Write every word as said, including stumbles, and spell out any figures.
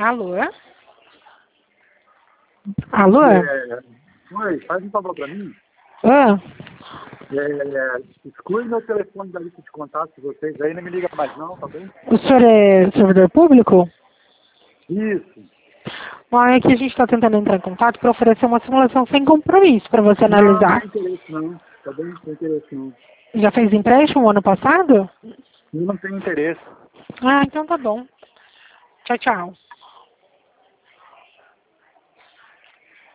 Alô? Alô? É, oi, faz um favor pra mim. Ah, É, exclui meu telefone da lista de contatos de vocês aí, não me liga mais não, tá bem? o senhor é servidor público? Isso. Bom, é que a gente está tentando entrar em contato para oferecer uma simulação sem compromisso para você Não, não analisar. tem interesse não, tá bem? Não tem interesse não. Já fez empréstimo ano passado? Não tem interesse. Ah, então tá bom. Tchau, tchau.